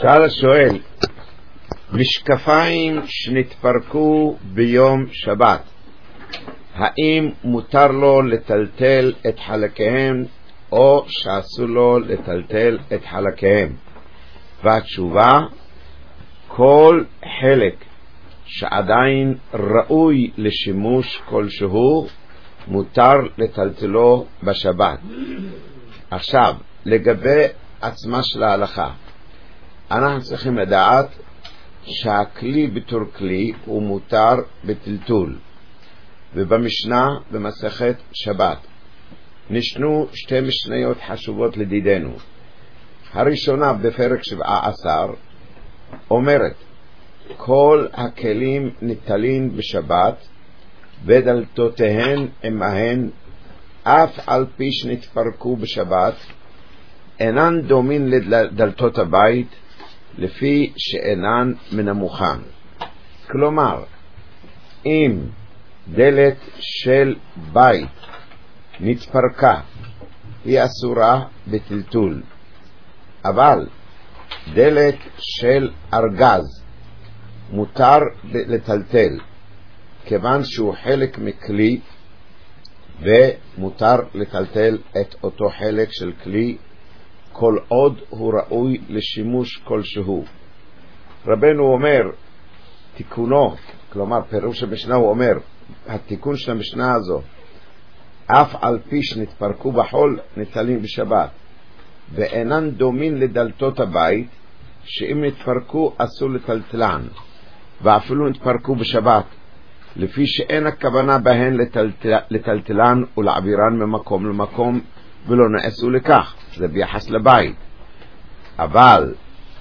שאל השואל, משקפיים שנתפרקו ביום שבת, האם מותר לו לטלטל את חלקיהם או שאסור לו לטלטל את חלקיהם? והתשובה, כל חלק שעדיין ראוי לשימוש כלשהו מותר לטלטלו בשבת. עכשיו, לגבי עצמה של ההלכה, אנחנו צריכים לדעת שהכלי בתור כלי הוא מותר בטלטול. ובמשנה במסכת שבת נשנו שתי משניות חשובות לדידנו. הראשונה בפרק 17 אומרת, כל הכלים ניטלים בשבת ודלתותיהן עמהן, אף על פי שנתפרקו בשבת, אינן דומין לדלתות הבית, לפי שאינן מנמוכן. כלומר, אם דלת של בית נתפרקה, היא אסורה בטלטול, אבל דלת של ארגז מותר לטלטל, כיוון שהוא חלק מכלי, ומותר לטלטל את אותו חלק של כלי כל עוד הוא ראוי לשימוש כלשהו. רבנו אומר, תיקונו, כלומר פירוש המשנה, הוא אומר, התיקון של המשנה הזו, אף על פי שנתפרקו בחול ניטלים בשבת, ואינן דומין לדלתות הבית, שאם נתפרקו אסור לטלטלן, ואפילו נתפרקו בשבת, לפי שאין הכוונה בהן לטלטלן ולעבירן ממקום למקום, ולא נעשו לכך, זה ביחס לבית. אבל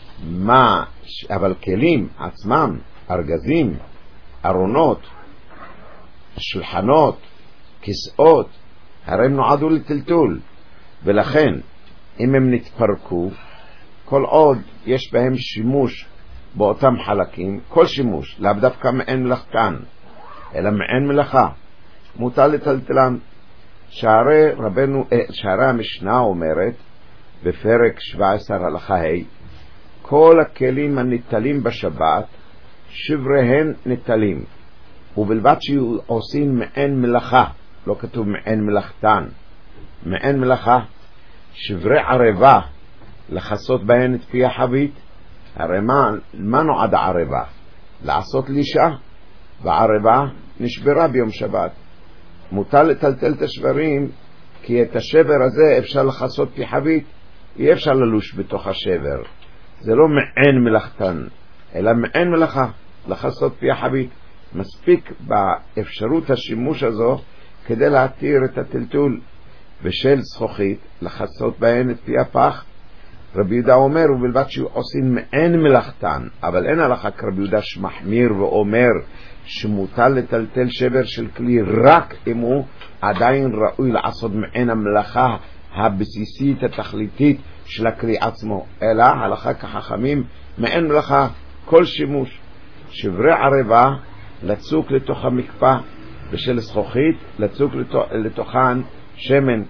כלים עצמם, ארגזים, ארונות, שולחנות, כיסאות, הרי הם נועדו לטלטול, ולכן אם הם נתפרקו, כל עוד יש בהם שימוש באותם חלקים, כל שימוש, לאו דווקא מעין מלאכתן, אלא מעין מלאכה, מותר לטלטלן. שערי המשנה אומרת בפרק 17 הלכה ה', כל הכלים הניטלים בשבת שבריהן ניטלים, ובלבד שיהיו עושים מעין מלאכה, לא כתוב מעין מלאכתן, מעין מלאכה. שברי ערבה לחסות בהן את פי החבית, הרי מה נועד הערבה? לעשות לישה, והערבה נשברה ביום שבת, מותר לטלטל את השברים, כי את השבר הזה אפשר לחסות פי חבית, אי אפשר ללוש בתוך השבר, זה לא מעין מלאכתן אלא מעין מלאכה, לחסות פי החבית. מספיק באפשרות השימוש הזו כדי להתיר את הטלטול. ושל זכוכית לחסות בהן את פי הפח, רבי יהודה אומר, ובלבד שהוא עושים מעין מלאכתן, אבל אין הלכה כרבי יהודה שמחמיר ואומר שמותר לטלטל שבר של כלי רק אם הוא עדיין ראוי לעשות מעין המלאכה הבסיסית התכליתית של הכלי עצמו, אלא הלכה כחכמים מעין מלאכה כל שימוש. שברי ערבה לצוק לתוך המקפא, ושל זכוכית לצוק לתוכן שמן.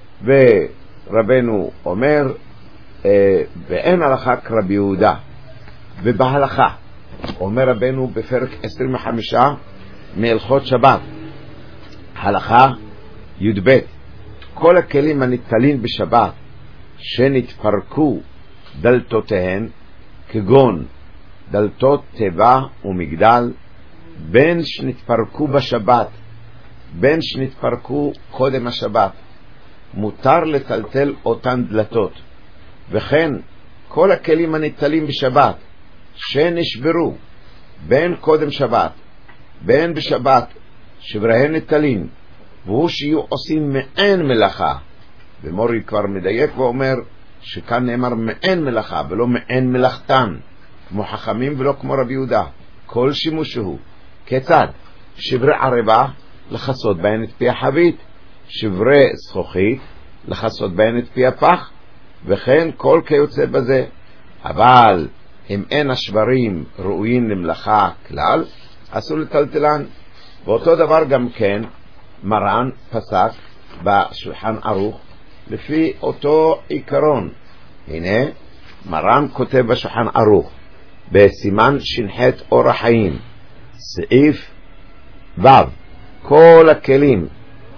ורבנו אומר, ואין הלכה כרבי יהודה. ובהלכה אומר רבנו בפרק 25 מהלכות שבת, הלכה י"ב, כל הכלים הניטלים בשבת שנתפרקו דלתותיהן, כגון דלתות תיבה ומגדל, בין שנתפרקו בשבת בין שנתפרקו קודם השבת, מותר לטלטל אותן דלתות. וכן כל הכלים הניטלים בשבת שנשברו בין קודם שבת בין בשבת שבריהן ניטלים, והוא שיהיו עושים מעין מלאכה. ומורי כבר מדייק ואומר שכאן נאמר מעין מלאכה ולא מעין מלאכתן, כמו חכמים ולא כמו רבי יהודה. כל שימוש הוא כיצד? שברי ערבה לחסות בהן את פי החבית, שברי זכוכית לחסות בהן את פי הפח, וכן כל כיוצא בזה. אבל אם אין השברים ראויים למלאכה כלל, אסור לטלטלן. ואותו דבר גם כן מרן פסק בשולחן ערוך לפי אותו עיקרון. הנה מרן כותב בשולחן ערוך בסימן ש"ח אור החיים סעיף ו' כל הכלים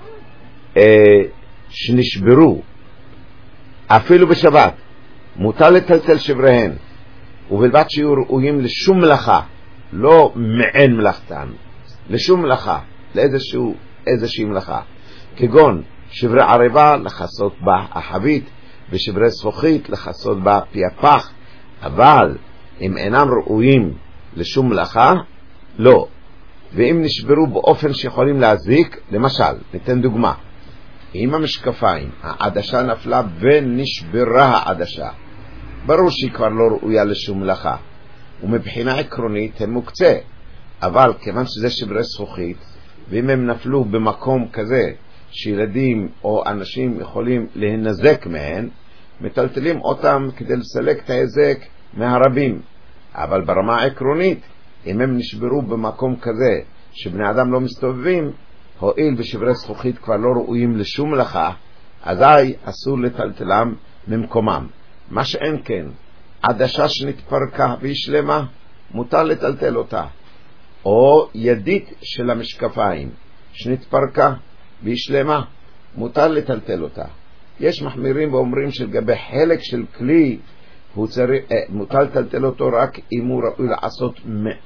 שנשברו אפילו בשבת מותר לטלטל שבריהן, ובלבד שיהיו ראויים לשום מלאכה, לא מעין מלאכתן, לשום מלאכה, לאיזושהי מלאכה, כגון שברי ערבה לחסות בה החבית, ושברי זכוכית לחסות בה פי הפח, אבל אם אינם ראויים לשום מלאכה, לא. ואם נשברו באופן שיכולים להזיק, למשל, ניתן דוגמה, אם המשקפיים, העדשה נפלה ונשברה העדשה, ברור שהיא כבר לא ראויה לשום מלאכה, ומבחינה עקרונית הם מוקצה, אבל כיוון שזה שברי זכוכית, ואם הם נפלו במקום כזה שילדים או אנשים יכולים להינזק מהן, מטלטלים אותם כדי לסלק את ההזק מהרבים. אבל ברמה העקרונית, אם הם נשברו במקום כזה שבני אדם לא מסתובבים, הואיל ושברי זכוכית כבר לא ראויים לשום מלאכה, אזי אסור לטלטלם ממקומם. מה שאין כן, עדשה שנתפרקה והיא שלמה, מותר לטלטל אותה. או ידית של המשקפיים שנתפרקה והיא שלמה, מותר לטלטל אותה. יש מחמירים ואומרים שלגבי חלק של כלי מותר לטלטל אותו רק אם הוא ראוי לעשות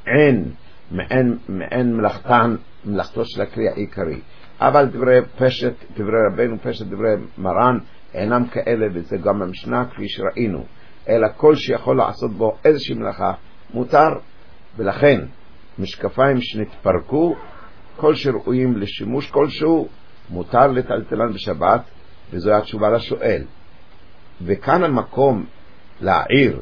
מעין מלאכתו של הכלי העיקרי. אבל דברי רבנו פשט, דברי מרן, אינם כאלה, וזה גם במשנה כפי שראינו, אלא כל שיכול לעשות בו איזושהי מלאכה מותר. ולכן משקפיים שנתפרקו, כל שראויים לשימוש כלשהו, מותר לטלטלן בשבת, וזו התשובה לשואל. וכאן המקום להעיר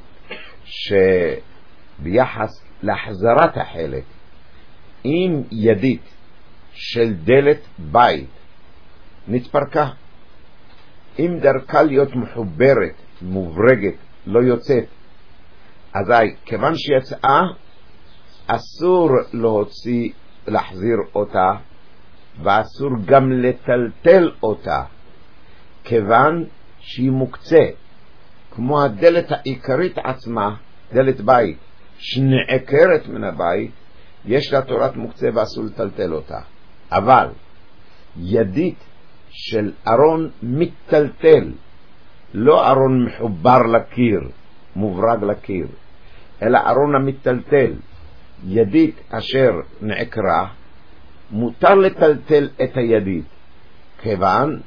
שביחס להחזרת החלק, אם ידית של דלת בית נתפרקה, אם דרכה להיות מחוברת, מוברגת, לא יוצאת, אזי כיוון שיצאה, אסור להחזיר אותה, ואסור גם לטלטל אותה, כיוון שהיא מוקצה, כמו הדלת העיקרית עצמה, דלת בית שנעקרת מן הבית, יש לה תורת מוקצה ואסור לטלטל אותה. אבל ידית של ארון מתטלטל, לא ארון מחובר לקיר, מוברג לקיר, אלא ארון המתטלטל, ידית אשר נעקרה, מותר לטלטל את הידית, כיוון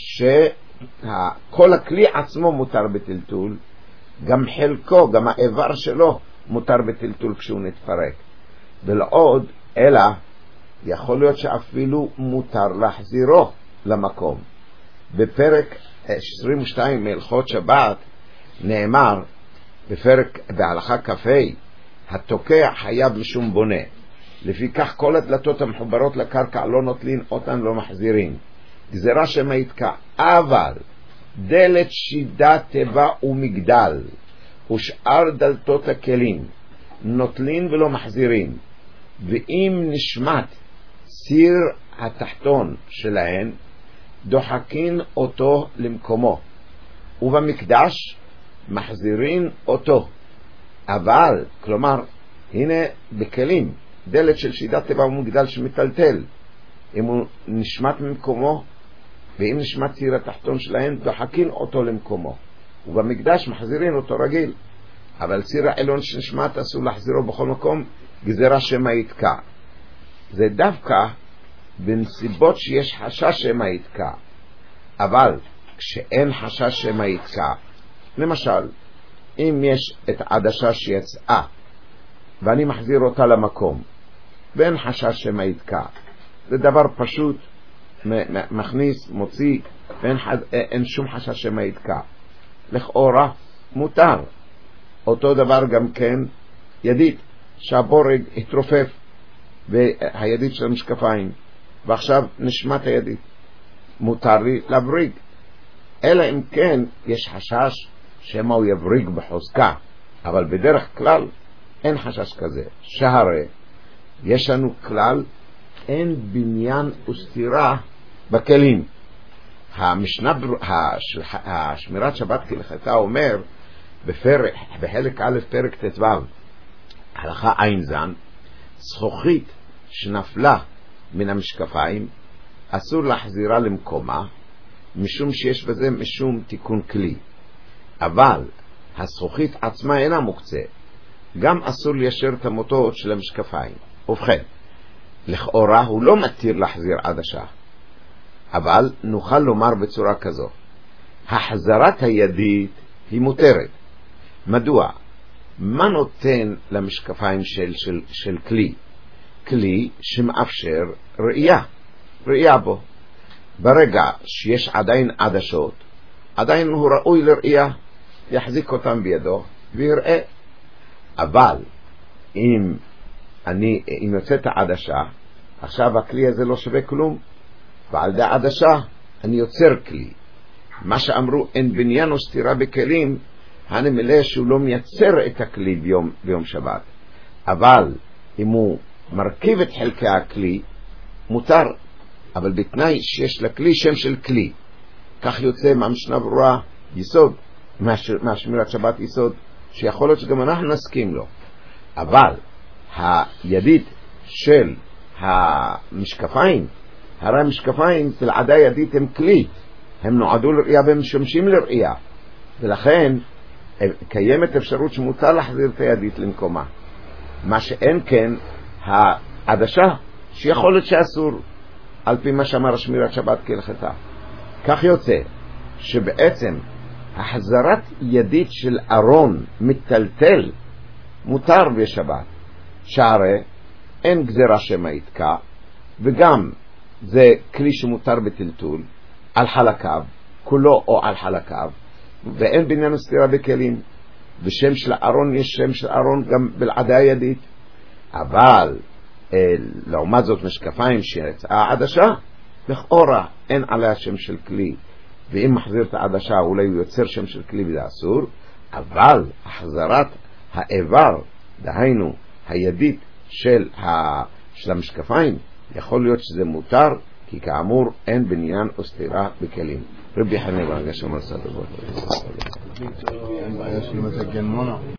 שכל הכלי עצמו מותר בטלטול, גם חלקו, גם האיבר שלו מותר בטלטול כשהוא נתפרק. ולעוד, אלא יכול להיות שאפילו מותר להחזירו למקום. בפרק 22 מהלכות שבת נאמר, בפרק בהלכה כ"ה, התוקע חייב משום בונה, לפיכך כל הדלתות המחוברות לקרקע לא נוטלין אותן, לא מחזירים, גזירה שמה יתקע. אבל דלת שידה טבע ומגדל ושאר דלתות הכלים נוטלין ולא מחזירים, ואם נשמט סיר התחתון שלהן דוחקין אותו למקומו, ובמקדש מחזירין אותו. אבל, כלומר, הנה בכלים, דלת של שידת טבע ומגדל שמטלטל, אם הוא נשמט ממקומו, ואם נשמט סיר התחתון שלהן דוחקין אותו למקומו, ובמקדש מחזירין אותו רגיל. אבל סיר העליון שנשמט אסור להחזירו בכל מקום, גזירה שמה יתקע. זה דווקא בנסיבות שיש חשש שמה יתקע. אבל כשאין חשש שמה יתקע, למשל, אם יש את העדשה שיצאה ואני מחזיר אותה למקום ואין חשש שמה יתקע, זה דבר פשוט, מכניס, מוציא, ואין שום חשש שמה יתקע, לכאורה מותר. אותו דבר גם כן ידית שהבורג התרופף והידית של המשקפיים, ועכשיו נשמט הידית, מותר לי לבריג, אלא אם כן יש חשש שמה הוא יבריג בחוזקה. אבל בדרך כלל אין חשש כזה, שהרי יש לנו כלל, אין בניין וסתירה בכלים. השמירת שבת כהלכתה אומר בחלק א' פרק ט"ו הלכה עין זן, זכוכית שנפלה מן המשקפיים אסור להחזירה למקומה, משום שיש בזה משום תיקון כלי, אבל הזכוכית עצמה אינה מוקצה, גם אסור ליישר את המוטות של המשקפיים. ובכן, לכאורה הוא לא מתיר להחזיר עדשה, אבל נוכל לומר בצורה כזו, החזרת הידית היא מותרת. מדוע? מה נותן למשקפיים של כלי? כלי שמאפשר ראייה בו. ברגע שיש עדיין עדשות, עדיין הוא ראוי לראייה, יחזיק אותם בידו ויראה. אבל אם יוצאת העדשה, עכשיו הכלי הזה לא שווה כלום, ועל די עדשה אני יוצר כלי. מה שאמרו אין בניין או סתירה בכלים, אני מלא שהוא לא מייצר את הכלי ביום שבת, אבל אם הוא מרכיב את חלקי הכלי מותר, אבל בתנאי שיש לכלי שם של כלי. כך יוצא מהמשנה ברורה יסוד, מהשמירת שבת יסוד, שיכול להיות שגם אנחנו נסכים לו. אבל הידית של המשקפיים, הרי המשקפיים תלעדה ידית הם כלי, הם נועדו לראייה והם משמשים לראייה, ולכן קיימת אפשרות שמותר להחזיר את הידית למקומה. מה שאין כן העדשה, שיכול להיות שאסור על פי מה שאמר שמירת שבת כהלכתה. כך יוצא שבעצם החזרת ידית של ארון מטלטל מותר בשבת, שהרי אין גזירה שמה יתקע, וגם זה כלי שמותר בטלטול על חלקיו, כולו או על חלקיו, ואין בעניין סתירה בכלים. בשם של ארון יש שם של ארון גם בלעדי הידית. אבל לעומת זאת משקפיים שיצאה עדשה, לכאורה אין עליה שם של כלי, ואם מחזיר את העדשה אולי הוא יוצר שם של כלי וזה אסור. אבל החזרת האיבר, דהיינו הידית של המשקפיים, יכול להיות שזה מותר, כי כאמור אין בניין או סתירה בכלים. רבי חנין ברגע שאמר סדבות.